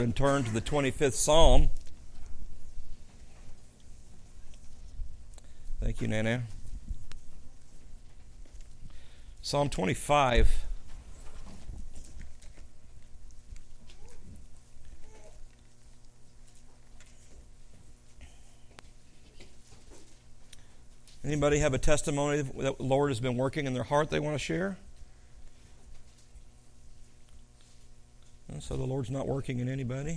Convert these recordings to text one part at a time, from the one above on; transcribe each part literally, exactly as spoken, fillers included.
And turn to the twenty-fifth Psalm. Thank you, Nana. Psalm twenty-five. Anybody have a testimony that the Lord has been working in their heart they want to share? So the Lord's not working in anybody.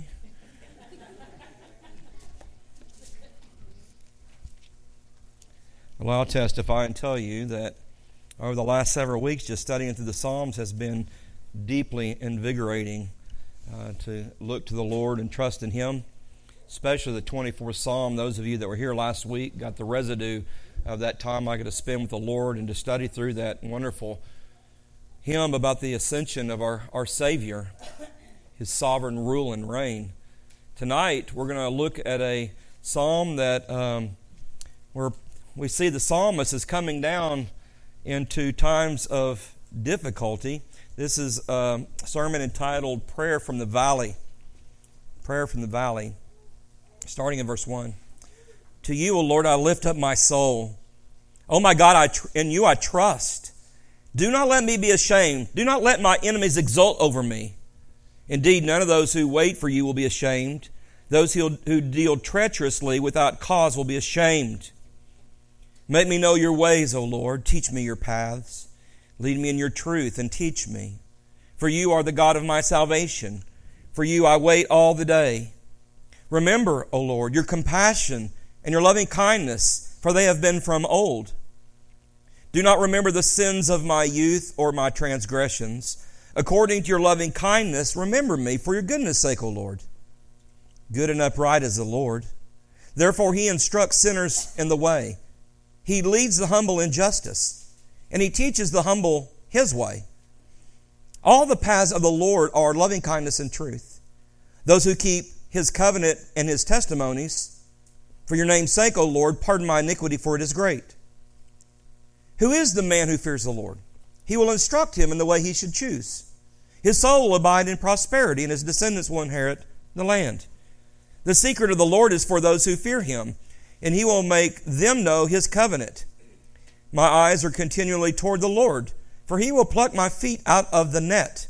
Well, I'll testify and tell you that over the last several weeks, just studying through the Psalms has been deeply invigorating uh, to look to the Lord and trust in Him, especially the twenty-fourth Psalm. Those of you that were here last week got the residue of that time I got to spend with the Lord and to study through that wonderful hymn about the ascension of our, our Savior, His sovereign rule and reign. Tonight, we're going to look at a psalm that um, where we see the psalmist is coming down into times of difficulty. This is a sermon entitled Prayer from the Valley. Prayer from the Valley, starting in verse one. To you, O Lord, I lift up my soul. O my God, I tr- in you I trust. Do not let me be ashamed. Do not let my enemies exult over me. Indeed, none of those who wait for you will be ashamed. Those who, who deal treacherously without cause will be ashamed. Make me know your ways, O Lord. Teach me your paths. Lead me in your truth and teach me. For you are the God of my salvation. For you I wait all the day. Remember, O Lord, your compassion and your loving kindness, for they have been from old. Do not remember the sins of my youth or my transgressions. According to your loving kindness, remember me for your goodness' sake, O Lord. Good and upright is the Lord. Therefore he instructs sinners in the way. He leads the humble in justice, and he teaches the humble his way. All the paths of the Lord are loving kindness and truth. Those who keep his covenant and his testimonies, for your name's sake, O Lord, pardon my iniquity, for it is great. Who is the man who fears the Lord? He will instruct him in the way he should choose. His soul will abide in prosperity, and his descendants will inherit the land. The secret of the Lord is for those who fear him, and he will make them know his covenant. My eyes are continually toward the Lord, for he will pluck my feet out of the net.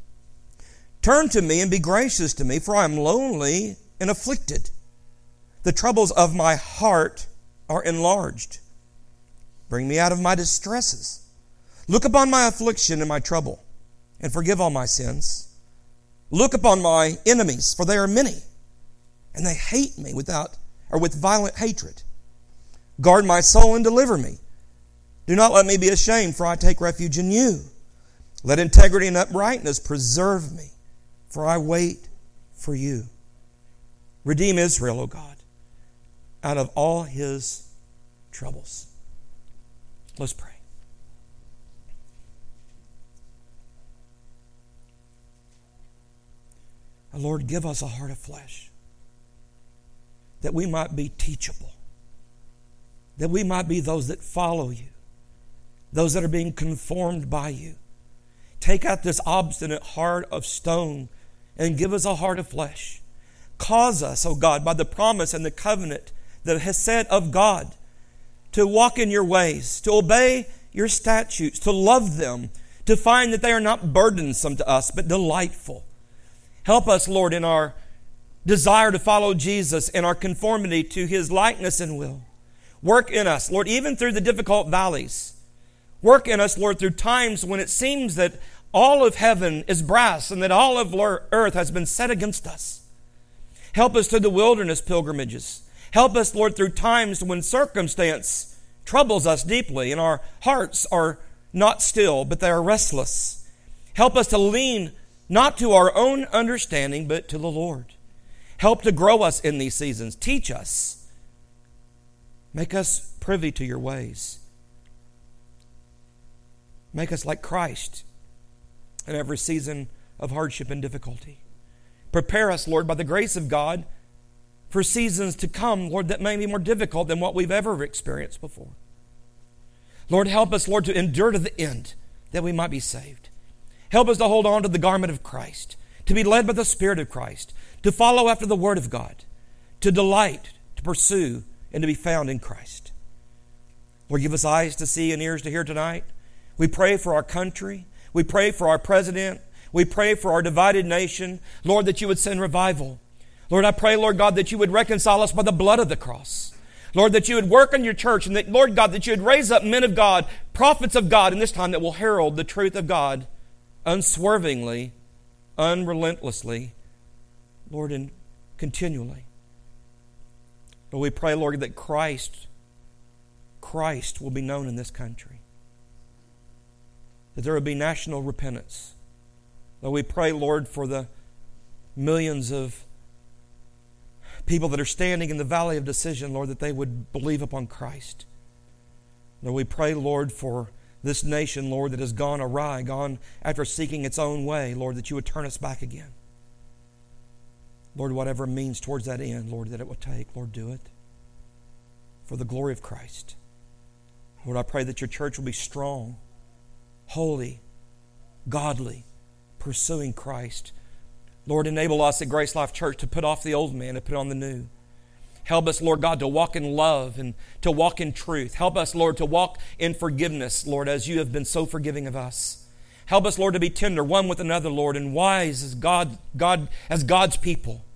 Turn to me and be gracious to me, for I am lonely and afflicted. The troubles of my heart are enlarged. Bring me out of my distresses. Look upon my affliction and my trouble, and forgive all my sins. Look upon my enemies, for they are many, and they hate me without or with violent hatred. Guard my soul and deliver me. Do not let me be ashamed, for I take refuge in you. Let integrity and uprightness preserve me, for I wait for you. Redeem Israel, O God, out of all his troubles. Let's pray. Lord, give us a heart of flesh, that we might be teachable, that we might be those that follow you, those that are being conformed by you. Take out this obstinate heart of stone and give us a heart of flesh. Cause us, O God, by the promise and the covenant that has said of God, to walk in your ways, to obey your statutes, to love them, to find that they are not burdensome to us, but delightful. Help us, Lord, in our desire to follow Jesus and our conformity to his likeness and will. Work in us, Lord, even through the difficult valleys. Work in us, Lord, through times when it seems that all of heaven is brass and that all of earth has been set against us. Help us through the wilderness pilgrimages. Help us, Lord, through times when circumstance troubles us deeply and our hearts are not still, but they are restless. Help us to lean not to our own understanding, but to the Lord. Help to grow us in these seasons. Teach us. Make us privy to your ways. Make us like Christ in every season of hardship and difficulty. Prepare us, Lord, by the grace of God for seasons to come, Lord, that may be more difficult than what we've ever experienced before. Lord, help us, Lord, to endure to the end that we might be saved. Help us to hold on to the garment of Christ, to be led by the Spirit of Christ, to follow after the Word of God, to delight, to pursue, and to be found in Christ. Lord, give us eyes to see and ears to hear tonight. We pray for our country. We pray for our president. We pray for our divided nation. Lord, that you would send revival. Lord, I pray, Lord God, that you would reconcile us by the blood of the cross. Lord, that you would work in your church, and that, Lord God, that you would raise up men of God, prophets of God in this time that will herald the truth of God unswervingly, unrelentlessly, Lord, and continually. Lord, we pray, Lord, that Christ, Christ will be known in this country. That there will be national repentance. Lord, we pray, Lord, for the millions of people that are standing in the valley of decision, Lord, that they would believe upon Christ. Lord, we pray, Lord, for this nation, Lord, that has gone awry, gone after seeking its own way, Lord, that you would turn us back again. Lord, whatever means towards that end, Lord, that it will take, Lord, do it for the glory of Christ. Lord, I pray that your church will be strong, holy, godly, pursuing Christ. Lord, enable us at Grace Life Church to put off the old man and put on the new. Help us, Lord God, to walk in love and to walk in truth. Help us, Lord, to walk in forgiveness, Lord, as you have been so forgiving of us. Help us, Lord, to be tender one with another, Lord, and wise as God, God, as God's people.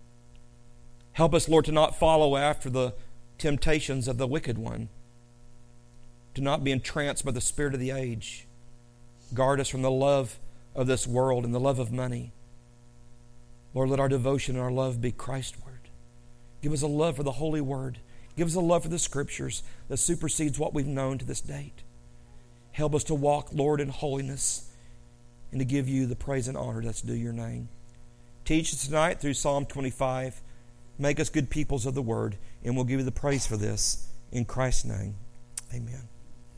Help us, Lord, to not follow after the temptations of the wicked one. To not be entranced by the spirit of the age. Guard us from the love of this world and the love of money. Lord, let our devotion and our love be Christward. Give us a love for the Holy Word. Give us a love for the Scriptures that supersedes what we've known to this date. Help us to walk, Lord, in holiness and to give you the praise and honor that's due your name. Teach us tonight through Psalm twenty-five. Make us good peoples of the Word, and we'll give you the praise for this. In Christ's name, amen.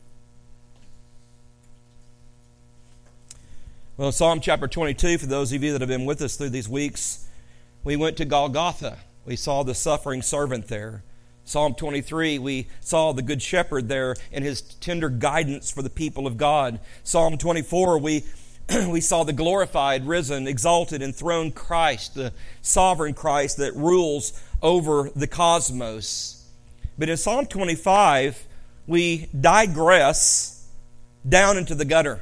Well, Psalm chapter twenty-two, for those of you that have been with us through these weeks, we went to Golgotha. We saw the suffering servant there. Psalm twenty-three, we saw the good shepherd there and his tender guidance for the people of God. Psalm twenty-four, we, we saw the glorified, risen, exalted, enthroned Christ, the sovereign Christ that rules over the cosmos. But in Psalm twenty-five, we digress down into the gutter.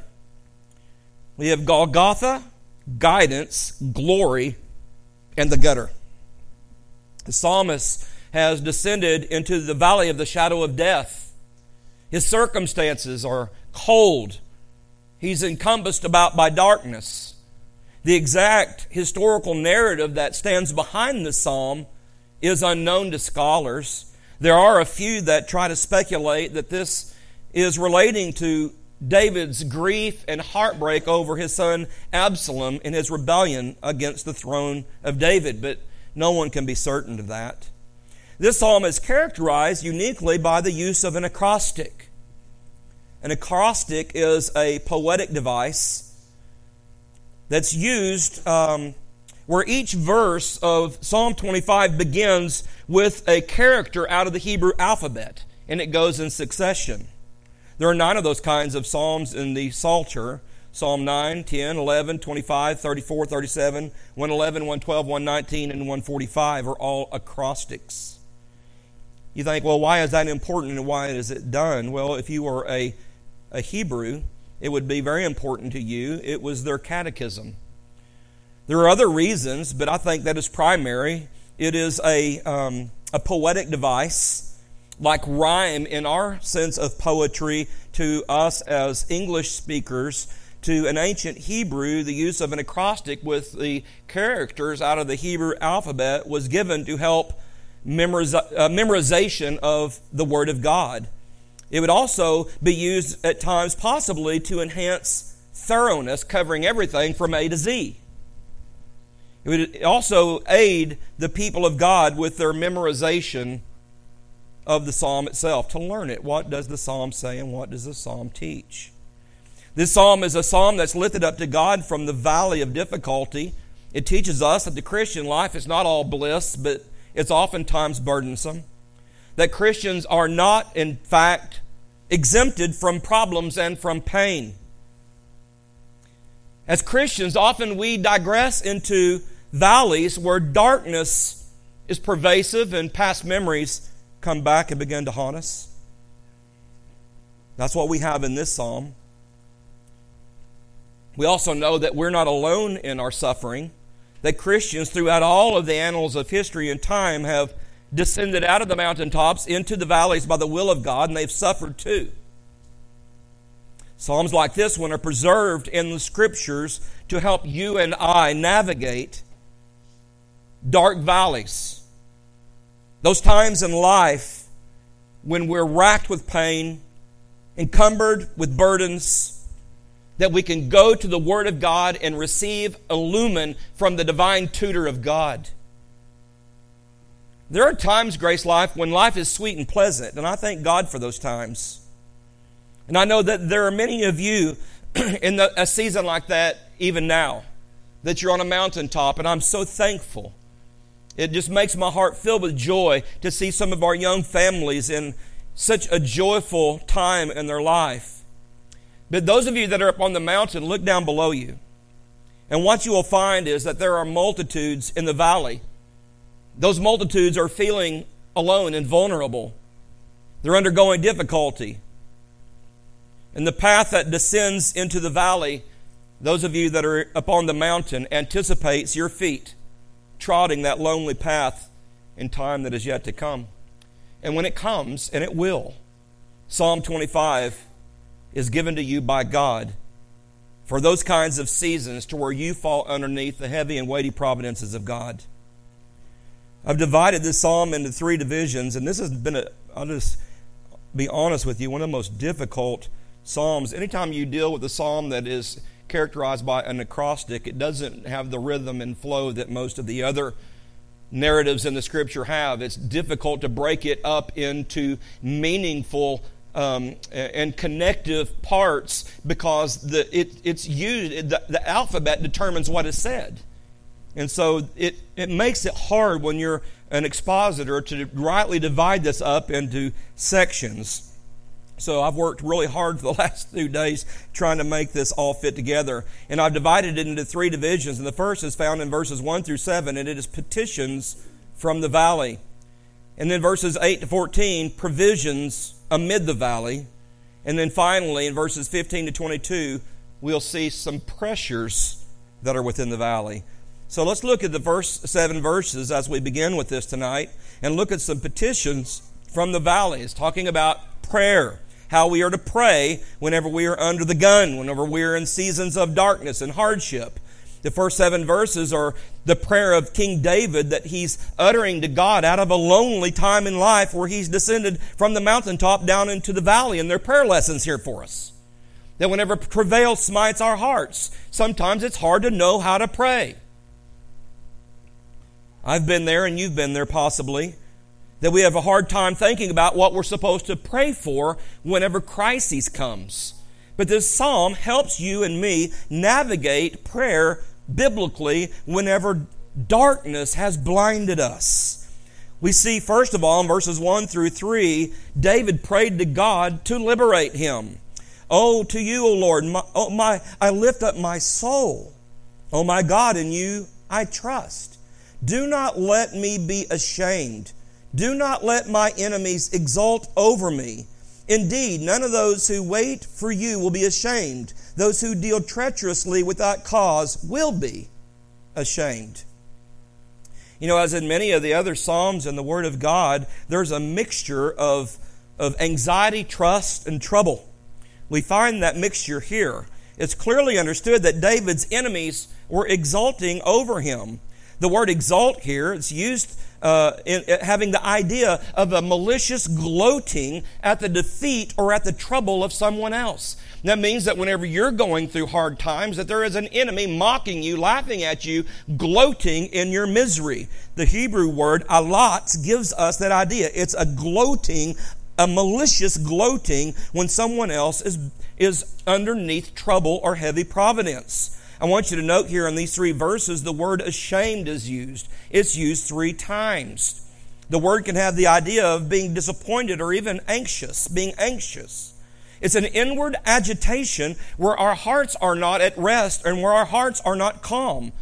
We have Golgotha, guidance, glory, and the gutter. The psalmist has descended into the valley of the shadow of death. His circumstances are cold. He's encompassed about by darkness. The exact historical narrative that stands behind the psalm is unknown to scholars. There are a few that try to speculate that this is relating to David's grief and heartbreak over his son Absalom in his rebellion against the throne of David, but no one can be certain of that. This psalm is characterized uniquely by the use of an acrostic. An acrostic is a poetic device that's used um, where each verse of Psalm twenty-five begins with a character out of the Hebrew alphabet, and it goes in succession. There are nine of those kinds of psalms in the Psalter. Psalm nine, ten, eleven, twenty-five, thirty-four, thirty-seven, one eleven, one twelve, one nineteen, and one forty-five are all acrostics. You think, well, why is that important and why is it done? Well, if you were a, a Hebrew, it would be very important to you. It was their catechism. There are other reasons, but I think that is primary. It is a, um, a poetic device, like rhyme in our sense of poetry to us as English speakers. To an ancient Hebrew, the use of an acrostic with the characters out of the Hebrew alphabet was given to help memoriz- uh, memorization of the Word of God. It would also be used at times possibly to enhance thoroughness, covering everything from A to Z. It would also aid the people of God with their memorization of the psalm itself, to learn it. What does the psalm say and what does the psalm teach? This psalm is a psalm that's lifted up to God from the valley of difficulty. It teaches us that the Christian life is not all bliss, but it's oftentimes burdensome. That Christians are not, in fact, exempted from problems and from pain. As Christians, often we digress into valleys where darkness is pervasive and past memories come back and begin to haunt us. That's what we have in this psalm. We also know that we're not alone in our suffering, that Christians throughout all of the annals of history and time have descended out of the mountaintops into the valleys by the will of God, and they've suffered too. Psalms like this one are preserved in the Scriptures to help you and I navigate dark valleys. Those times in life when we're racked with pain, encumbered with burdens, that we can go to the Word of God and receive illumin from the divine tutor of God. There are times, Grace Life, when life is sweet and pleasant, and I thank God for those times. And I know that there are many of you in the, a season like that even now, that you're on a mountaintop, and I'm so thankful. It just makes my heart fill with joy to see some of our young families in such a joyful time in their life. But those of you that are up on the mountain, look down below you. And what you will find is that there are multitudes in the valley. Those multitudes are feeling alone and vulnerable. They're undergoing difficulty. And the path that descends into the valley, those of you that are up on the mountain, anticipates your feet trotting that lonely path in time that is yet to come. And when it comes, and it will, Psalm twenty-five is given to you by God for those kinds of seasons to where you fall underneath the heavy and weighty providences of God. I've divided this psalm into three divisions, and this has been, a, I'll just be honest with you, one of the most difficult psalms. Anytime you deal with a psalm that is characterized by an acrostic, it doesn't have the rhythm and flow that most of the other narratives in the Scripture have. It's difficult to break it up into meaningful um, and connective parts because the it, it's used. The, the alphabet determines what is said, and so it it makes it hard when you're an expositor to rightly divide this up into sections. So I've worked really hard for the last two days trying to make this all fit together. And I've divided it into three divisions. And the first is found in verses one through seven, and it is petitions from the valley. And then verses eight to fourteen, provisions amid the valley. And then finally, in verses fifteen to twenty-two, we'll see some pressures that are within the valley. So let's look at the first seven verses as we begin with this tonight and look at some petitions from the valley. It's talking about prayer. How we are to pray whenever we are under the gun, whenever we are in seasons of darkness and hardship. The first seven verses are the prayer of King David that he's uttering to God out of a lonely time in life where he's descended from the mountaintop down into the valley. And they're prayer lessons here for us. That whenever travail smites our hearts, sometimes it's hard to know how to pray. I've been there and you've been there possibly. That we have a hard time thinking about what we're supposed to pray for whenever crisis comes. But this psalm helps you and me navigate prayer biblically whenever darkness has blinded us. We see, first of all, in verses one through three, David prayed to God to liberate him. Oh, to you, O Lord, my, oh my, I lift up my soul. Oh my God, in you I trust. Do not let me be ashamed. Do not let my enemies exult over me. Indeed, none of those who wait for you will be ashamed. Those who deal treacherously without cause will be ashamed. You know, as in many of the other Psalms in the Word of God, there's a mixture of, of anxiety, trust, and trouble. We find that mixture here. It's clearly understood that David's enemies were exulting over him. The word exult here is used uh, in, in having the idea of a malicious gloating at the defeat or at the trouble of someone else. That means that whenever you're going through hard times, that there is an enemy mocking you, laughing at you, gloating in your misery. The Hebrew word alat gives us that idea. It's a gloating, a malicious gloating when someone else is, is underneath trouble or heavy providence. I want you to note here in these three verses, the word ashamed is used. It's used three times. The word can have the idea of being disappointed or even anxious, being anxious. It's an inward agitation where our hearts are not at rest and where our hearts are not calm.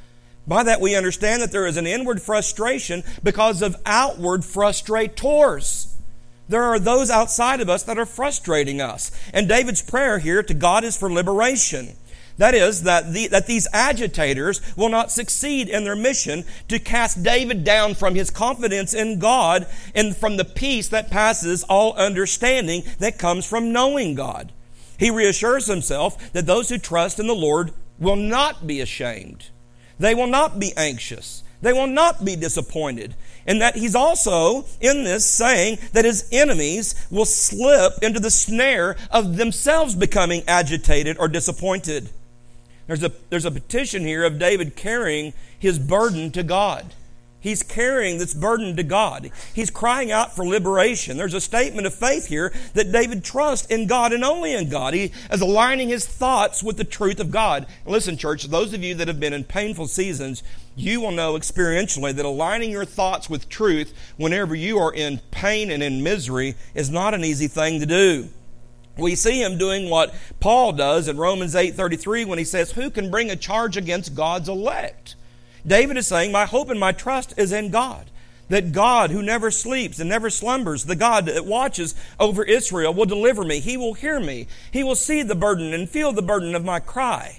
By that we understand that there is an inward frustration because of outward frustrators. There are those outside of us that are frustrating us. And David's prayer here to God is for liberation. That is, that, the, that these agitators will not succeed in their mission to cast David down from his confidence in God and from the peace that passes all understanding that comes from knowing God. He reassures himself that those who trust in the Lord will not be ashamed. They will not be anxious. They will not be disappointed. And that he's also, in this, saying that his enemies will slip into the snare of themselves becoming agitated or disappointed. There's a, there's a petition here of David carrying his burden to God. He's carrying this burden to God. He's crying out for liberation. There's a statement of faith here that David trusts in God and only in God. He is aligning his thoughts with the truth of God. And listen, church, those of you that have been in painful seasons, you will know experientially that aligning your thoughts with truth whenever you are in pain and in misery is not an easy thing to do. We see him doing what Paul does in Romans eight thirty-three when he says, "Who can bring a charge against God's elect?" David is saying, my hope and my trust is in God. That God, who never sleeps and never slumbers, the God that watches over Israel, will deliver me. He will hear me. He will see the burden and feel the burden of my cry.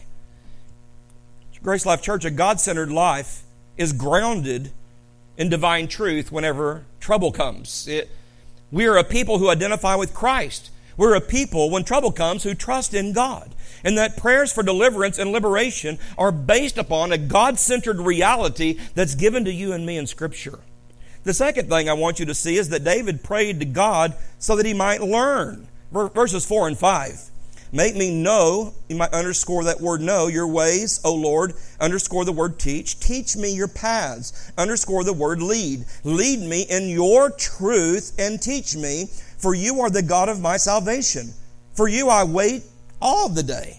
Grace Life Church, a God-centered life, is grounded in divine truth whenever trouble comes. It, we are a people who identify with Christ. We're a people, when trouble comes, who trust in God. And that prayers for deliverance and liberation are based upon a God-centered reality that's given to you and me in Scripture. The second thing I want you to see is that David prayed to God so that he might learn. Verses four and five. Make me know, you might underscore that word know, your ways, O Lord, underscore the word teach. Teach me your paths, underscore the word lead. Lead me in your truth and teach me, for you are the God of my salvation. For you I wait all the day.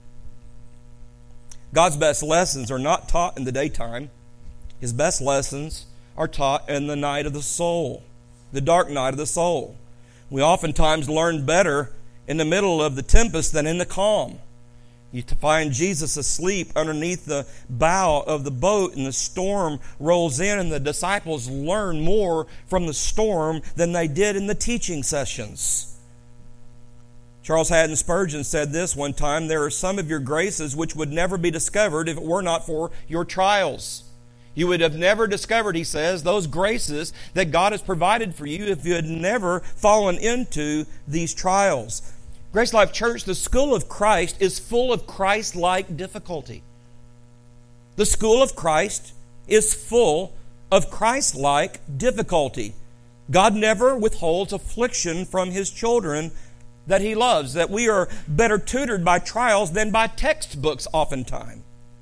God's best lessons are not taught in the daytime. His best lessons are taught in the night of the soul, the dark night of the soul. We oftentimes learn better in the middle of the tempest than in the calm. You find Jesus asleep underneath the bow of the boat, and the storm rolls in, and the disciples learn more from the storm than they did in the teaching sessions. Charles Haddon Spurgeon said this one time, there are some of your graces which would never be discovered if it were not for your trials. You would have never discovered, he says, those graces that God has provided for you if you had never fallen into these trials. Grace Life Church, the school of Christ is full of Christ-like difficulty. The school of Christ is full of Christ-like difficulty. God never withholds affliction from His children that He loves, that we are better tutored by trials than by textbooks oftentimes.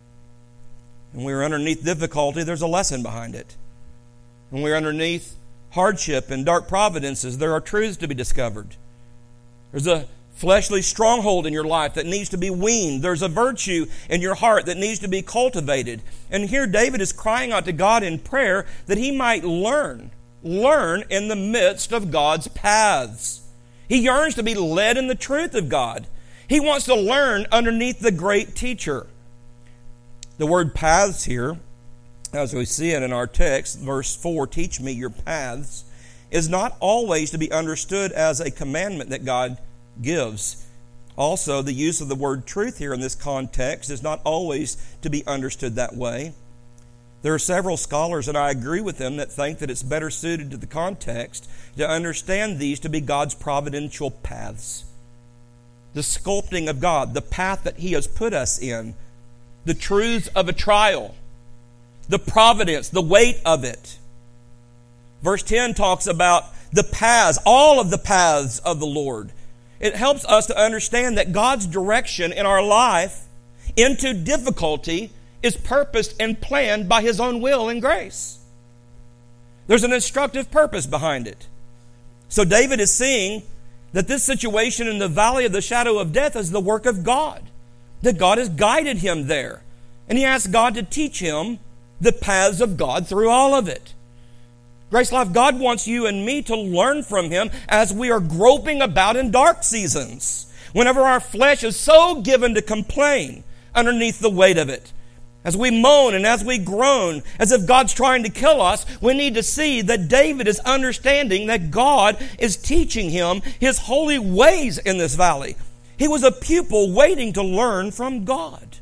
When we're underneath difficulty, there's a lesson behind it. When we're underneath hardship and dark providences, there are truths to be discovered. There's a fleshly stronghold in your life that needs to be weaned. There's a virtue in your heart that needs to be cultivated. And here David is crying out to God in prayer that he might learn, learn in the midst of God's paths. He yearns to be led in the truth of God. He wants to learn underneath the great teacher. The word paths here, as we see it in our text, verse four, teach me your paths, is not always to be understood as a commandment that God gives. Also, the use of the word truth here in this context is not always to be understood that way. There are several scholars, and I agree with them, that think that it's better suited to the context to understand these to be God's providential paths. The sculpting of God, the path that He has put us in, the truths of a trial, the providence, the weight of it. Verse ten talks about the paths, all of the paths of the Lord. It helps us to understand that God's direction in our life into difficulty is purposed and planned by His own will and grace. There's an instructive purpose behind it. So David is seeing that this situation in the valley of the shadow of death is the work of God, that God has guided him there. And he asks God to teach him the paths of God through all of it. Grace Life, God wants you and me to learn from Him as we are groping about in dark seasons, whenever our flesh is so given to complain underneath the weight of it. as we moan and as we groan, as if God's trying to kill us, we need to see that David is understanding that God is teaching him His holy ways in this valley. He was a pupil waiting to learn from God.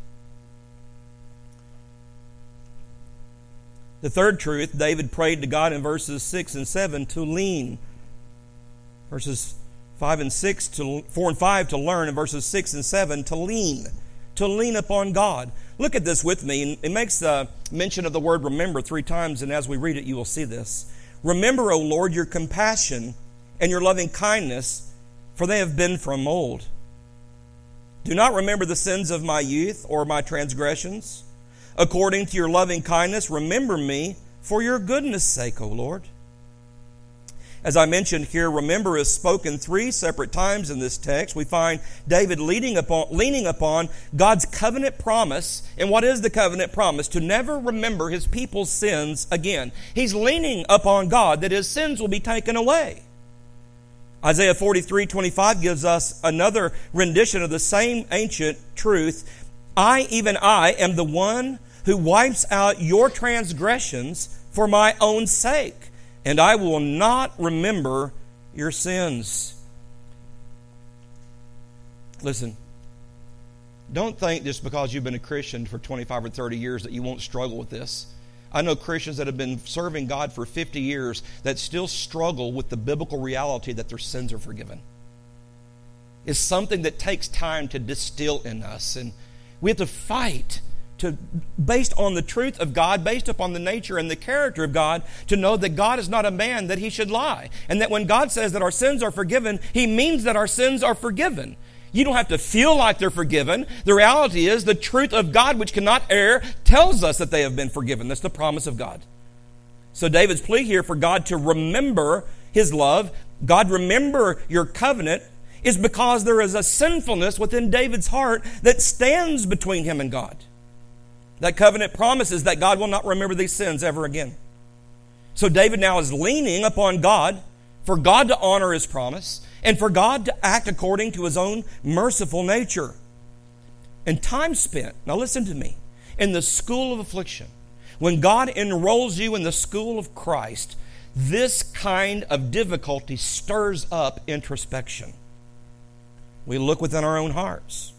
The third truth, David prayed to God in verses six and seven to lean. Verses five and six to four and five to learn, and verses six and seven to lean. To lean upon God. Look at this with me. It makes uh, mention of the word remember three times, and as we read it, you will see this. Remember, O Lord, your compassion and your loving kindness, for they have been from old. Do not remember the sins of my youth or my transgressions. According to your loving kindness, remember me for your goodness' sake, O Lord. As I mentioned here, remember is spoken three separate times in this text. We find David leaning upon, leaning upon God's covenant promise. And what is the covenant promise? To never remember his people's sins again. He's leaning upon God that his sins will be taken away. Isaiah forty-three twenty-five gives us another rendition of the same ancient truth. I, even I, am the one who wipes out your transgressions for my own sake, and I will not remember your sins. Listen, don't think just because you've been a Christian for twenty-five or thirty years that you won't struggle with this. I know Christians that have been serving God for fifty years that still struggle with the biblical reality that their sins are forgiven. It's something that takes time to distill in us, and we have to fight to, based on the truth of God, based upon the nature and the character of God, to know that God is not a man that he should lie. And that when God says that our sins are forgiven, he means that our sins are forgiven. You don't have to feel like they're forgiven. The reality is the truth of God, which cannot err, tells us that they have been forgiven. That's the promise of God. So David's plea here for God to remember his love, God, remember your covenant, is because there is a sinfulness within David's heart that stands between him and God. That covenant promises that God will not remember these sins ever again. So David now is leaning upon God for God to honor his promise and for God to act according to his own merciful nature. And time spent, now listen to me, in the school of affliction, when God enrolls you in the school of Christ, this kind of difficulty stirs up introspection. We look within our own hearts.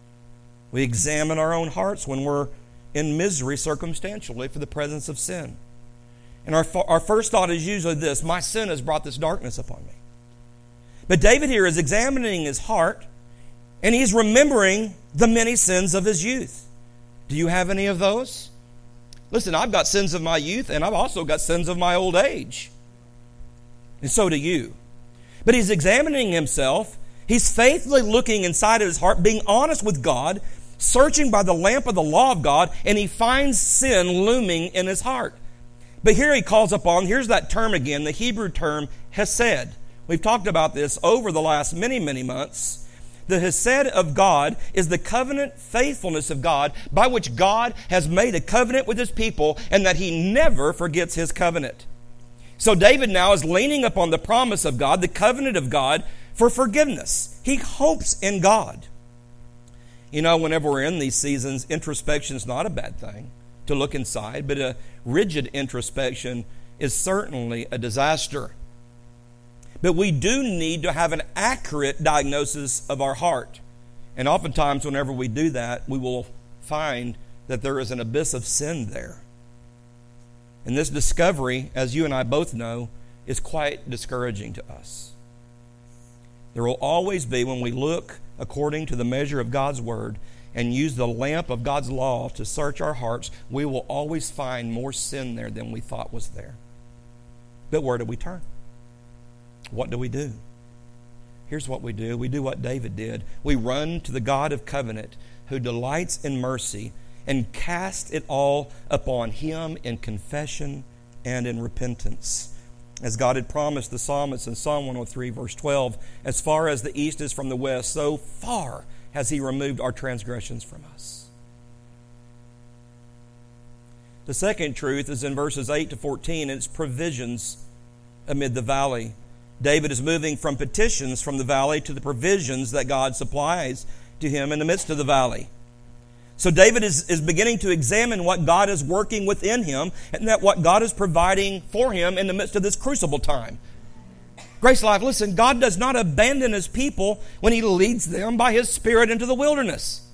We examine our own hearts when we're in misery circumstantially for the presence of sin. And our, our first thought is usually this: my sin has brought this darkness upon me. But David here is examining his heart, and he's remembering the many sins of his youth. Do you have any of those? Listen, I've got sins of my youth, and I've also got sins of my old age. And so do you. But he's examining himself. He's faithfully looking inside of his heart, being honest with God, searching by the lamp of the law of God, and he finds sin looming in his heart. But here he calls upon, here's that term again, the Hebrew term hesed. We've talked about this over the last many, many months. The hesed of God is the covenant faithfulness of God by which God has made a covenant with his people and that he never forgets his covenant. So David now is leaning upon the promise of God, the covenant of God, for forgiveness. He hopes in God. You know, whenever we're in these seasons, introspection is not a bad thing, to look inside, but a rigid introspection is certainly a disaster. But we do need to have an accurate diagnosis of our heart. And oftentimes, whenever we do that, we will find that there is an abyss of sin there. And this discovery, as you and I both know, is quite discouraging to us. There will always be, when we look according to the measure of God's Word and use the lamp of God's law to search our hearts, we will always find more sin there than we thought was there. But where do we turn? What do we do? Here's what we do. We do what David did. We run to the God of covenant who delights in mercy and cast it all upon him in confession and in repentance. As God had promised the psalmist in Psalm one oh three, verse twelve, as far as the east is from the west, so far has he removed our transgressions from us. The second truth is in verses eight to fourteen, and it's provisions amid the valley. David is moving from petitions from the valley to the provisions that God supplies to him in the midst of the valley. So David is, is beginning to examine what God is working within him and that what God is providing for him in the midst of this crucible time. Grace Life, listen, God does not abandon His people when He leads them by His Spirit into the wilderness.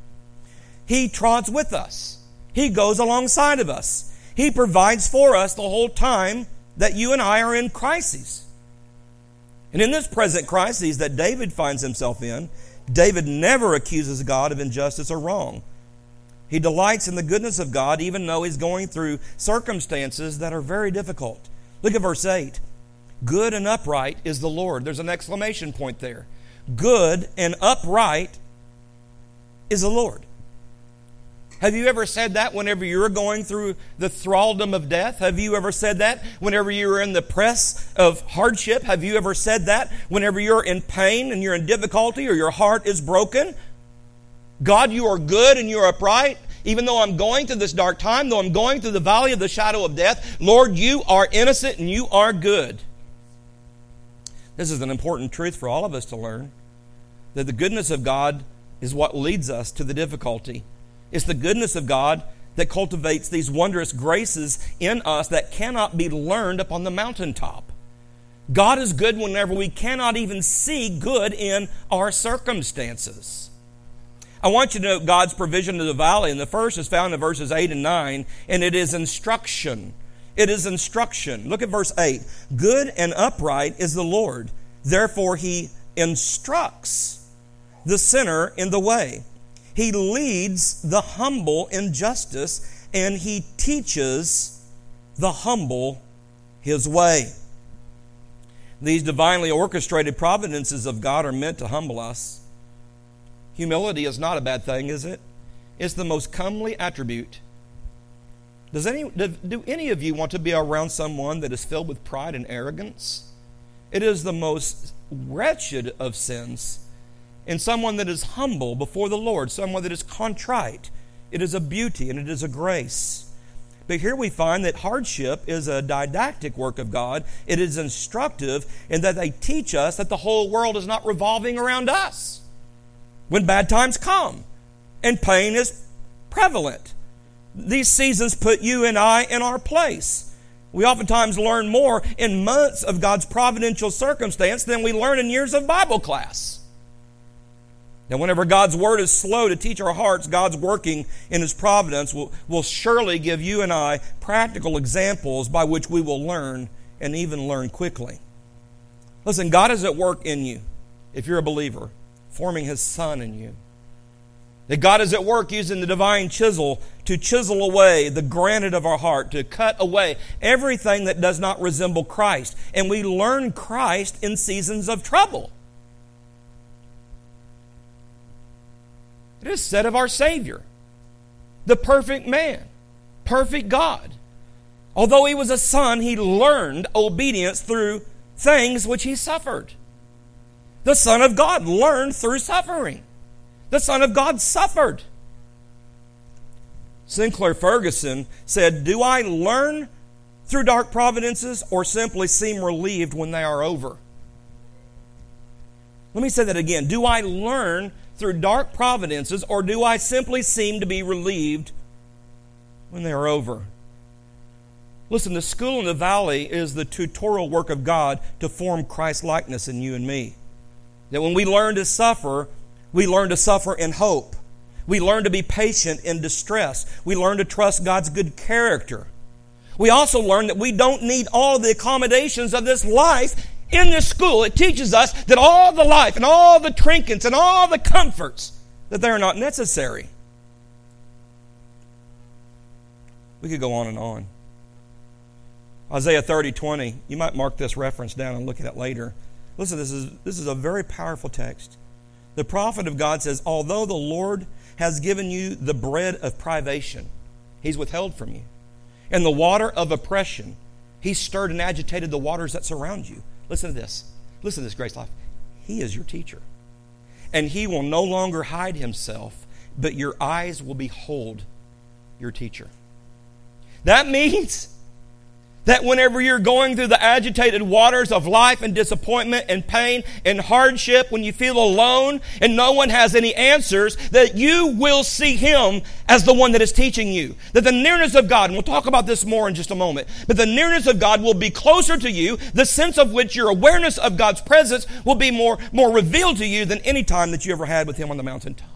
He trods with us. He goes alongside of us. He provides for us the whole time that you and I are in crises. And in this present crisis that David finds himself in, David never accuses God of injustice or wrong. He delights in the goodness of God even though he's going through circumstances that are very difficult. Look at verse eight. Good and upright is the Lord. There's an exclamation point there. Good and upright is the Lord. Have you ever said that whenever you're going through the thraldom of death? Have you ever said that whenever you're in the press of hardship? Have you ever said that whenever you're in pain and you're in difficulty or your heart is broken? God, you are good and you're upright. Even though I'm going through this dark time, though I'm going through the valley of the shadow of death, Lord, you are innocent and you are good. This is an important truth for all of us to learn, that the goodness of God is what leads us to the difficulty. It's the goodness of God that cultivates these wondrous graces in us that cannot be learned upon the mountaintop. God is good whenever we cannot even see good in our circumstances. I want you to note God's provision of the valley, and the first is found in verses eight and nine, and it is instruction. It is instruction. Look at verse eight. Good and upright is the Lord, therefore He instructs the sinner in the way. He leads the humble in justice, and He teaches the humble His way. These divinely orchestrated providences of God are meant to humble us. Humility is not a bad thing, is it? It's the most comely attribute. Does any, do, do any of you want to be around someone that is filled with pride and arrogance? It is the most wretched of sins. And someone that is humble before the Lord, someone that is contrite. It is a beauty and it is a grace. But here we find that hardship is a didactic work of God. It is instructive in that they teach us that the whole world is not revolving around us. When bad times come and pain is prevalent, these seasons put you and I in our place. We oftentimes learn more in months of God's providential circumstance than we learn in years of Bible class. Now, whenever God's Word is slow to teach our hearts, God's working in His providence will, will surely give you and I practical examples by which we will learn and even learn quickly. Listen, God is at work in you, if you're a believer, forming His Son in you. That God is at work using the divine chisel to chisel away the granite of our heart, to cut away everything that does not resemble Christ. And we learn Christ in seasons of trouble. It is said of our Savior, the perfect man, perfect God. Although He was a son, He learned obedience through things which He suffered. The Son of God learned through suffering. The Son of God suffered. Sinclair Ferguson said, "Do I learn through dark providences or simply seem relieved when they are over?" Let me say that again. Do I learn through dark providences, or do I simply seem to be relieved when they are over? Listen, the school in the valley is the tutorial work of God to form Christ-likeness in you and me. That when we learn to suffer, we learn to suffer in hope. We learn to be patient in distress. We learn to trust God's good character. We also learn that we don't need all the accommodations of this life. In this school, it teaches us that all the life and all the trinkets and all the comforts, that they are not necessary. We could go on and on. Isaiah thirty twenty, you might mark this reference down and look at it later. Listen, this is, this is a very powerful text. The prophet of God says, although the Lord has given you the bread of privation, He's withheld from you, and the water of oppression, He stirred and agitated the waters that surround you. Listen to this. Listen to this, Grace Life. He is your teacher. And He will no longer hide Himself, but your eyes will behold your teacher. That means That whenever you're going through the agitated waters of life and disappointment and pain and hardship, when you feel alone and no one has any answers, that you will see Him as the one that is teaching you. That the nearness of God, and we'll talk about this more in just a moment, but the nearness of God will be closer to you, the sense of which your awareness of God's presence will be more, more revealed to you than any time that you ever had with Him on the mountaintop.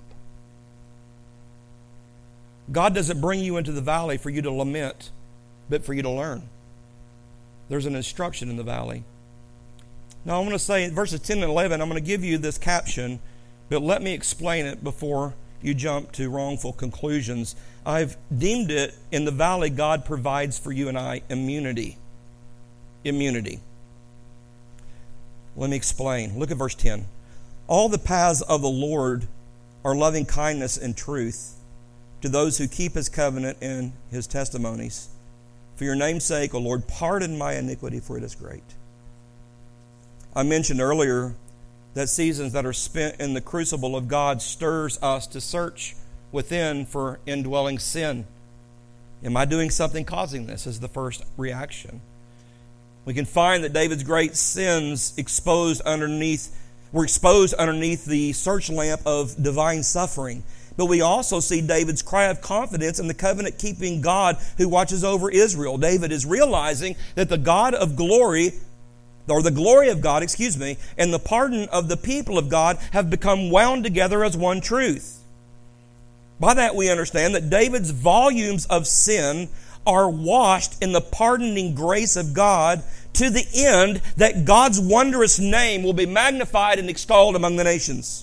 God doesn't bring you into the valley for you to lament, but for you to learn. There's an instruction in the valley. Now I want to say in verses ten and eleven, I'm going to give you this caption, but let me explain it before you jump to wrongful conclusions. I've deemed it, in the valley, God provides for you and I immunity. Immunity. Let me explain. Look at verse ten. All the paths of the Lord are loving kindness and truth to those who keep His covenant and His testimonies. For your name's sake, O Lord, pardon my iniquity, for it is great. I mentioned earlier that seasons that are spent in the crucible of God stirs us to search within for indwelling sin. Am I doing something causing this? Is the first reaction. We can find that David's great sins exposed underneath were exposed underneath the search lamp of divine suffering. But we also see David's cry of confidence in the covenant-keeping God who watches over Israel. David is realizing that the God of glory, or the glory of God, excuse me, and the pardon of the people of God have become wound together as one truth. By that we understand that David's volumes of sin are washed in the pardoning grace of God to the end that God's wondrous name will be magnified and extolled among the nations.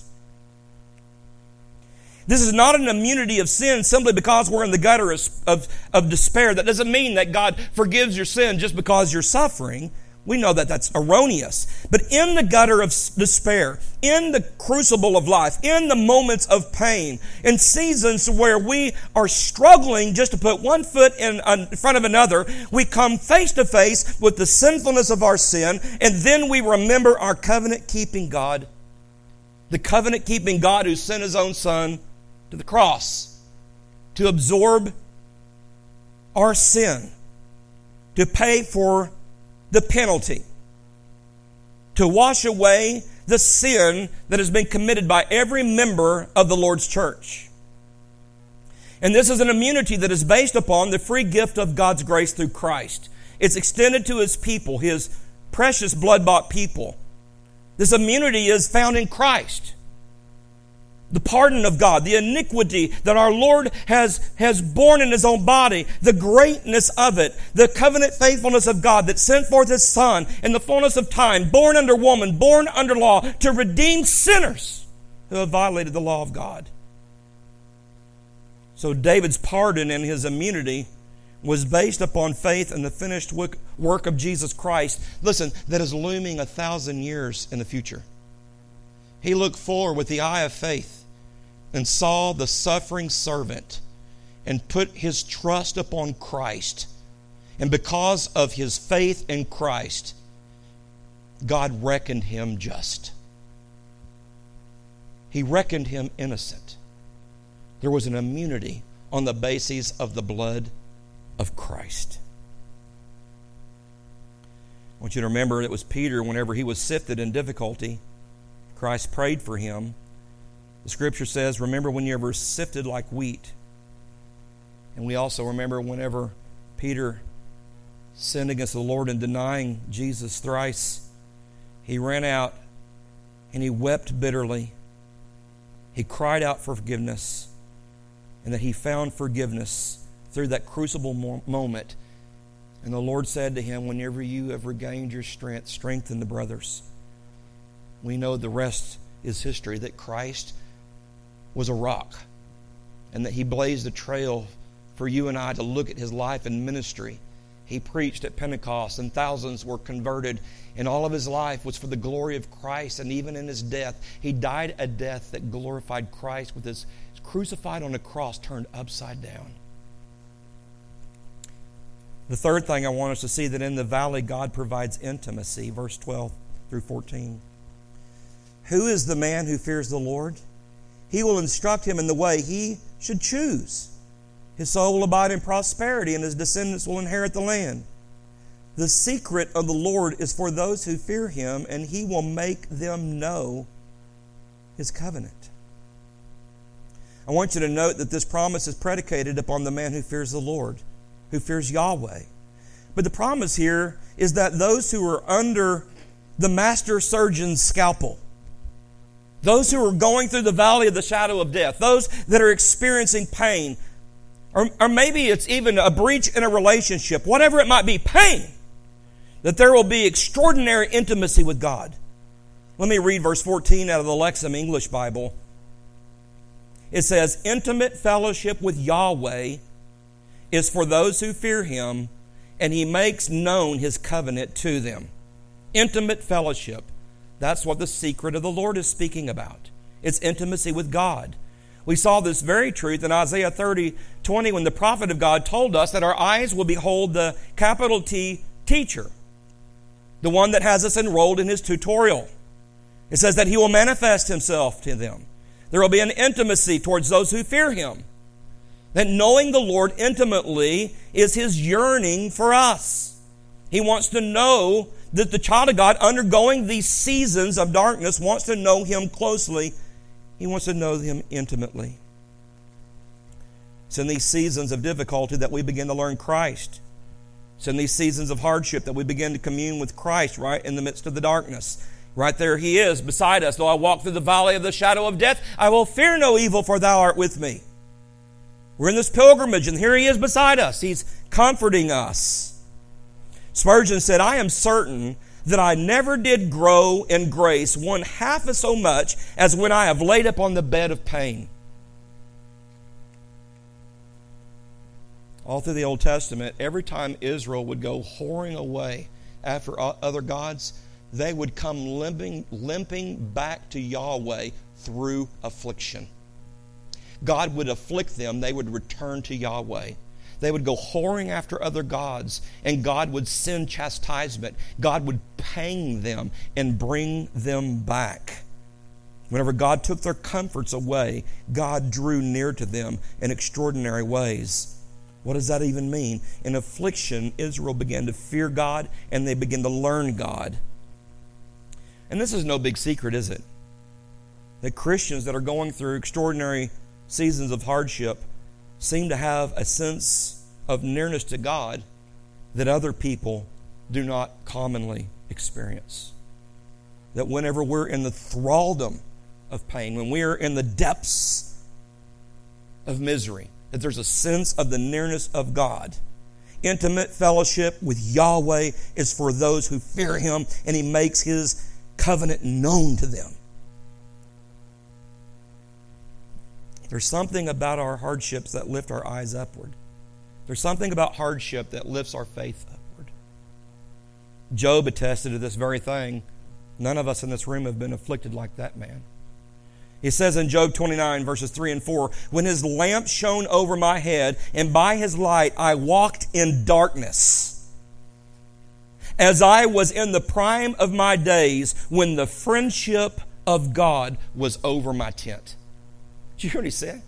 This is not an immunity of sin simply because we're in the gutter of, of, of despair. That doesn't mean that God forgives your sin just because you're suffering. We know that that's erroneous. But in the gutter of despair, in the crucible of life, in the moments of pain, in seasons where we are struggling just to put one foot in, in front of another, we come face to face with the sinfulness of our sin, and then we remember our covenant-keeping God, the covenant-keeping God who sent His own Son to the cross to absorb our sin, to pay for the penalty, to wash away the sin that has been committed by every member of the Lord's church. And this is an immunity that is based upon the free gift of God's grace through Christ. It's extended to His people, His precious blood-bought people. This immunity is found in Christ. The pardon of God, the iniquity that our Lord has, has borne in His own body, the greatness of it, the covenant faithfulness of God that sent forth His Son in the fullness of time, born under woman, born under law, to redeem sinners who have violated the law of God. So David's pardon and his immunity was based upon faith in the finished work of Jesus Christ, listen, that is looming a thousand years in the future. He looked forward with the eye of faith and saw the suffering servant and put his trust upon Christ. And because of his faith in Christ, God reckoned him just. He reckoned him innocent. There was an immunity on the basis of the blood of Christ. I want you to remember it was Peter, whenever he was sifted in difficulty, Christ prayed for him. The Scripture says, remember when you were sifted like wheat. And we also remember whenever Peter sinned against the Lord in denying Jesus thrice, he ran out and he wept bitterly. He cried out for forgiveness, and that he found forgiveness through that crucible moment. And the Lord said to him, whenever you have regained your strength, strengthen the brothers. We know the rest is history, that Christ was a rock, and that He blazed a trail for you and I to look at His life and ministry. He preached at Pentecost, and thousands were converted, and all of His life was for the glory of Christ. And even in His death, He died a death that glorified Christ, with His crucified on a cross turned upside down. The third thing I want us to see, that in the valley God provides intimacy. Verse twelve through fourteen. Who is the man who fears the Lord? He will instruct him in the way he should choose. His soul will abide in prosperity, and his descendants will inherit the land. The secret of the Lord is for those who fear Him, and He will make them know His covenant. I want you to note that this promise is predicated upon the man who fears the Lord, who fears Yahweh. But the promise here is that those who are under the master surgeon's scalpel, those who are going through the valley of the shadow of death, those that are experiencing pain, or, or maybe it's even a breach in a relationship, whatever it might be, pain, that there will be extraordinary intimacy with God. Let me read verse fourteen out of the Lexham English Bible. It says, intimate fellowship with Yahweh is for those who fear Him, and He makes known His covenant to them. Intimate fellowship. That's what the secret of the Lord is speaking about. It's intimacy with God. We saw this very truth in Isaiah thirty twenty when the prophet of God told us that our eyes will behold the capital T teacher, the one that has us enrolled in his tutorial. It says that He will manifest Himself to them. There will be an intimacy towards those who fear Him. That knowing the Lord intimately is His yearning for us. He wants to know that the child of God undergoing these seasons of darkness wants to know Him closely. He wants to know Him intimately. It's in these seasons of difficulty that we begin to learn Christ. It's in these seasons of hardship that we begin to commune with Christ right in the midst of the darkness. Right there He is beside us. Though I walk through the valley of the shadow of death, I will fear no evil, for Thou art with me. We're in this pilgrimage, and here He is beside us. He's comforting us. Spurgeon said, I am certain that I never did grow in grace one half as so much as when I have laid upon the bed of pain. All through the Old Testament, every time Israel would go whoring away after other gods, they would come limping, limping back to Yahweh through affliction. God would afflict them. They would return to Yahweh. They would go whoring after other gods, and God would send chastisement. God would pang them and bring them back. Whenever God took their comforts away, God drew near to them in extraordinary ways. What does that even mean? In affliction, Israel began to fear God, and they began to learn God. And this is no big secret, is it? That Christians that are going through extraordinary seasons of hardship seem to have a sense of nearness to God that other people do not commonly experience. That whenever we're in the thraldom of pain, when we're in the depths of misery, that there's a sense of the nearness of God. Intimate fellowship with Yahweh is for those who fear Him, and He makes His covenant known to them. There's something about our hardships that lift our eyes upward. There's something about hardship that lifts our faith upward. Job attested to this very thing. None of us in this room have been afflicted like that man. He says in Job twenty-nine, verses three and four, when His lamp shone over my head, and by His light I walked in darkness, as I was in the prime of my days, when the friendship of God was over my tent. Did you hear what he said?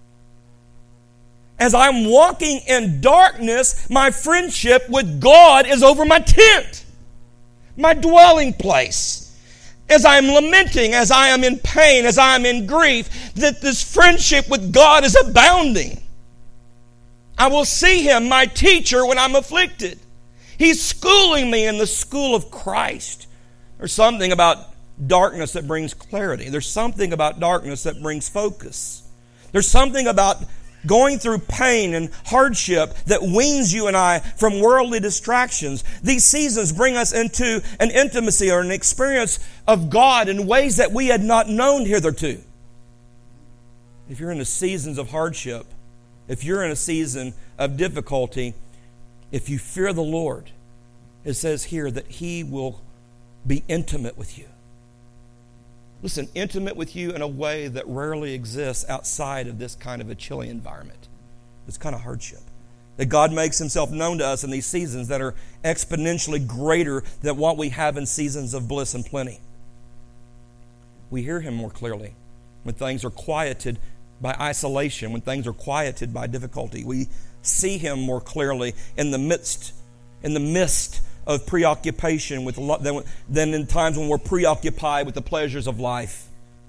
As I'm walking in darkness, my friendship with God is over my tent, my dwelling place. As I'm lamenting, as I am in pain, as I am in grief, that this friendship with God is abounding. I will see Him, my teacher, when I'm afflicted. He's schooling me in the school of Christ. There's something about darkness that brings clarity. There's something about darkness that brings focus. There's something about going through pain and hardship that weans you and I from worldly distractions. These seasons bring us into an intimacy or an experience of God in ways that we had not known hitherto. If you're in the seasons of hardship, if you're in a season of difficulty, if you fear the Lord, it says here that He will be intimate with you. Listen, intimate with you in a way that rarely exists outside of this kind of a chilly environment. This kind of hardship. That God makes Himself known to us in these seasons that are exponentially greater than what we have in seasons of bliss and plenty. We hear Him more clearly when things are quieted by isolation, when things are quieted by difficulty. We see Him more clearly in the midst, in the midst of preoccupation with than, than in times when we're preoccupied with the pleasures of life.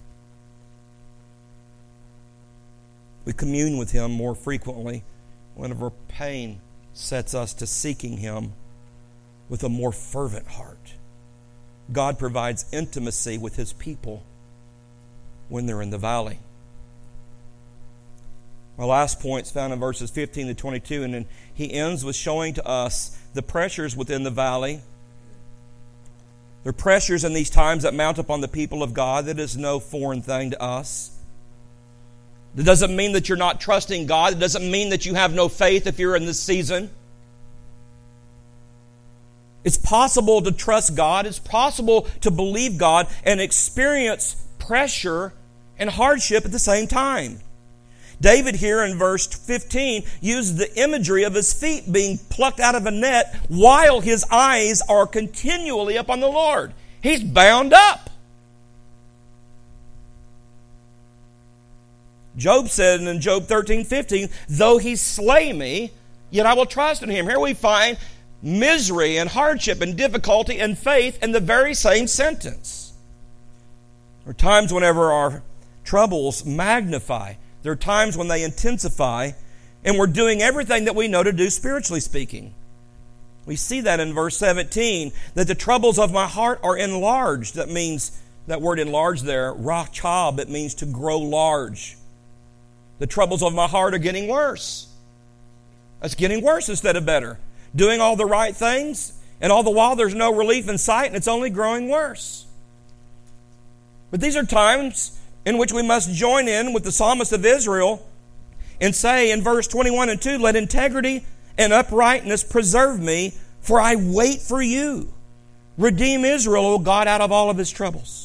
We commune with Him more frequently whenever pain sets us to seeking Him with a more fervent heart. God provides intimacy with His people when they're in the valley. My last point is found in verses fifteen to twenty-two, and then he ends with showing to us the pressures within the valley. There are pressures in these times that mount upon the people of God. That is no foreign thing to us. It doesn't mean that you're not trusting God. It doesn't mean that you have no faith if you're in this season. It's possible to trust God. It's possible to believe God and experience pressure and hardship at the same time. David here in verse fifteen uses the imagery of his feet being plucked out of a net while his eyes are continually upon the Lord. He's bound up. Job said in Job thirteen fifteen, though he slay me, yet I will trust in him. Here we find misery and hardship and difficulty and faith in the very same sentence. There are times whenever our troubles magnify. There are times when they intensify, and we're doing everything that we know to do spiritually speaking. We see that in verse seventeen, that the troubles of my heart are enlarged. That means, that word enlarged there, rachab, it means to grow large. The troubles of my heart are getting worse. It's getting worse instead of better. Doing all the right things, and all the while there's no relief in sight, and it's only growing worse. But these are times in which we must join in with the psalmist of Israel and say in verse twenty-one and two, let integrity and uprightness preserve me, for I wait for you. Redeem Israel, O God, out of all of his troubles.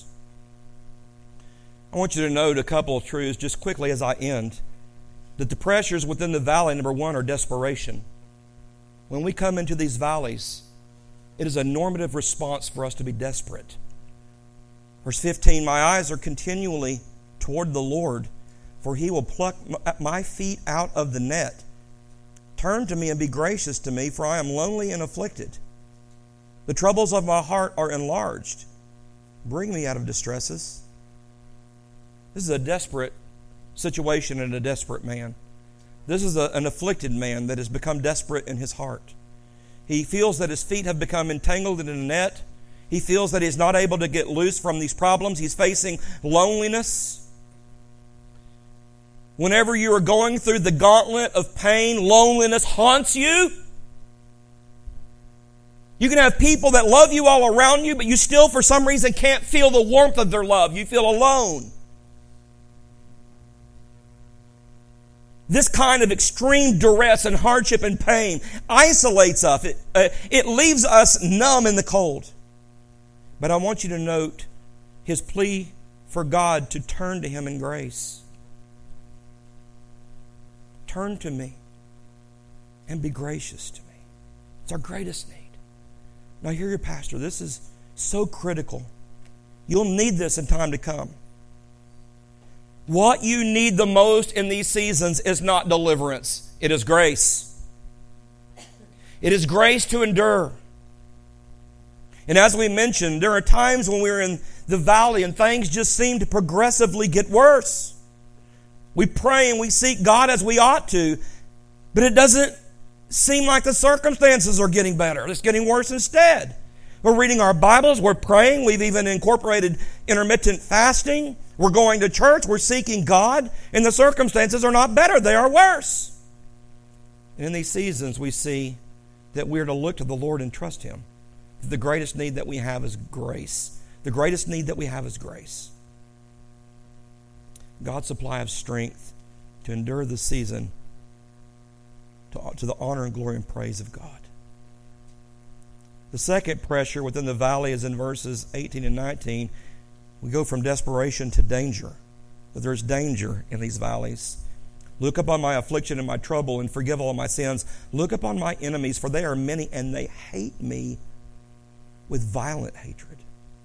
I want you to note a couple of truths just quickly as I end. That the pressures within the valley, number one, are desperation. When we come into these valleys, it is a normative response for us to be desperate. Verse fifteen, my eyes are continually toward the Lord, for he will pluck my feet out of the net. Turn to me and be gracious to me, for I am lonely and afflicted. The troubles of my heart are enlarged. Bring me out of distresses. This is a desperate situation and a desperate man. This is a, an afflicted man that has become desperate in his heart. He feels that his feet have become entangled in a net. He feels that he's not able to get loose from these problems. He's facing loneliness. Whenever you are going through the gauntlet of pain, loneliness haunts you. You can have people that love you all around you, but you still, for some reason, can't feel the warmth of their love. You feel alone. This kind of extreme duress and hardship and pain isolates us. It, uh, it leaves us numb in the cold. But I want you to note his plea for God to turn to him in grace. Turn to me and be gracious to me. It's our greatest need. Now hear your pastor. This is so critical. You'll need this in time to come. What you need the most in these seasons is not deliverance. It is grace. It is grace to endure. And as we mentioned, there are times when we're in the valley and things just seem to progressively get worse. We pray and we seek God as we ought to, but it doesn't seem like the circumstances are getting better. It's getting worse instead. We're reading our Bibles, we're praying, we've even incorporated intermittent fasting, we're going to church, we're seeking God, and the circumstances are not better, they are worse. And in these seasons we see that we're to look to the Lord and trust Him. The greatest need that we have is grace. The greatest need that we have is grace. God's supply of strength to endure the season to, to the honor and glory and praise of God. The second pressure within the valley is in verses eighteen and nineteen. We go from desperation to danger. That there's danger in these valleys. Look upon my affliction and my trouble and forgive all my sins. Look upon my enemies, for they are many and they hate me with violent hatred.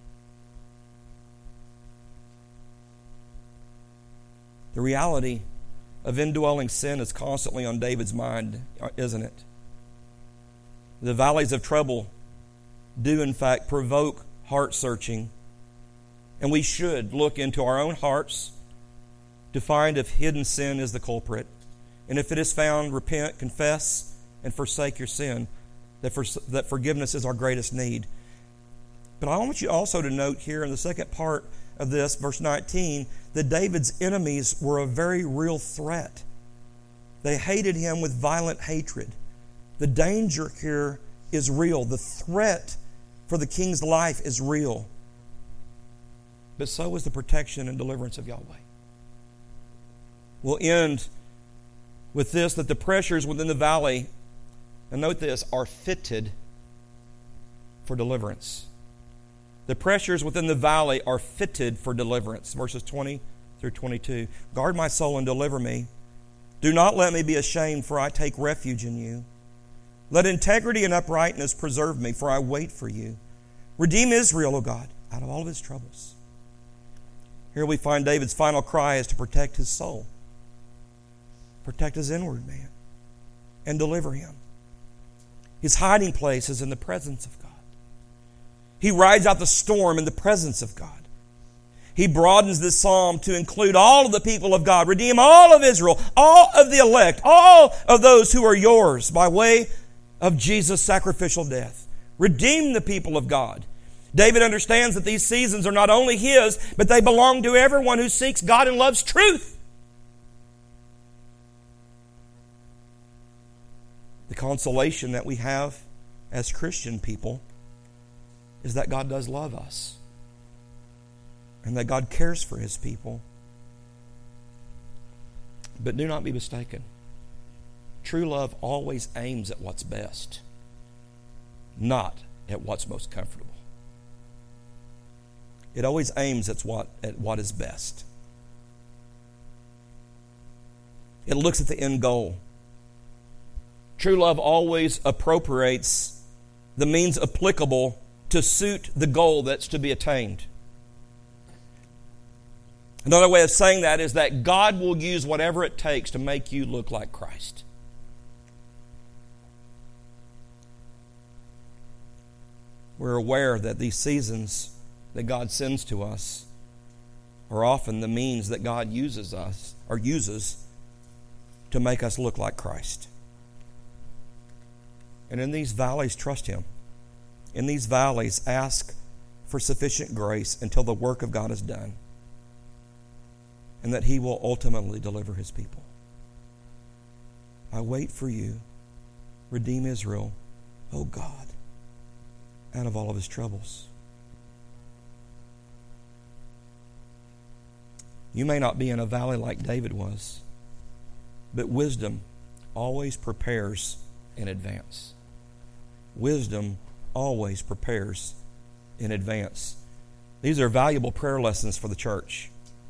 The reality of indwelling sin is constantly on David's mind, isn't it? The valleys of trouble do in fact provoke heart searching. And we should look into our own hearts to find if hidden sin is the culprit. And if it is found, repent, confess, and forsake your sin. That, for, that forgiveness is our greatest need. But I want you also to note here in the second part of this, verse nineteen, that David's enemies were a very real threat. They hated him with violent hatred. The danger here is real. The threat for the king's life is real. But so is the protection and deliverance of Yahweh. We'll end with this, that the pressures within the valley, and note this, are fitted for deliverance. The pressures within the valley are fitted for deliverance. Verses twenty through twenty-two. Guard my soul and deliver me. Do not let me be ashamed, for I take refuge in you. Let integrity and uprightness preserve me, for I wait for you. Redeem Israel, O God, out of all of his troubles. Here we find David's final cry is to protect his soul. Protect his inward man and deliver him. His hiding place is in the presence of God. He rides out the storm in the presence of God. He broadens this psalm to include all of the people of God. Redeem all of Israel, all of the elect, all of those who are yours by way of Jesus' sacrificial death. Redeem the people of God. David understands that these seasons are not only his, but they belong to everyone who seeks God and loves truth. The consolation that we have as Christian people is that God does love us and that God cares for his people. But do not be mistaken. True love always aims at what's best, not at what's most comfortable. It always aims at what, at what is best. It looks at the end goal. True love always appropriates the means applicable to suit the goal that's to be attained. Another way of saying that is that God will use whatever it takes to make you look like Christ. We're aware that these seasons that God sends to us are often the means that God uses us or uses to make us look like Christ. And in these valleys, trust him. In these valleys, ask for sufficient grace until the work of God is done, and that he will ultimately deliver his people. I wait for you. Redeem Israel, O God, out of all of his troubles. You may not be in a valley like David was, but wisdom always prepares in advance. Wisdom always prepares in advance. These are valuable prayer lessons for the church.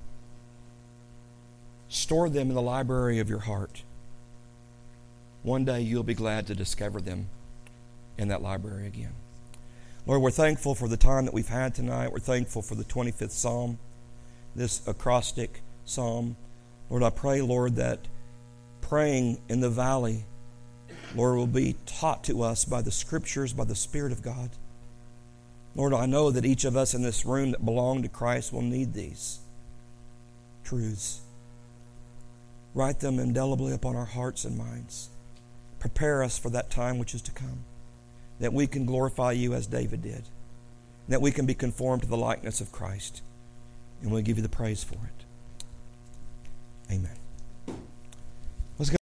Store them in the library of your heart. One day you'll be glad to discover them in that library again. Lord, we're thankful for the time that we've had tonight. We're thankful for the twenty-fifth Psalm, this acrostic psalm. Lord, I pray, Lord, that praying in the valley, Lord, will be taught to us by the Scriptures, by the Spirit of God. Lord, I know that each of us in this room that belong to Christ will need these truths. Write them indelibly upon our hearts and minds. Prepare us for that time which is to come, that we can glorify you as David did, that we can be conformed to the likeness of Christ, and we'll give you the praise for it. Amen.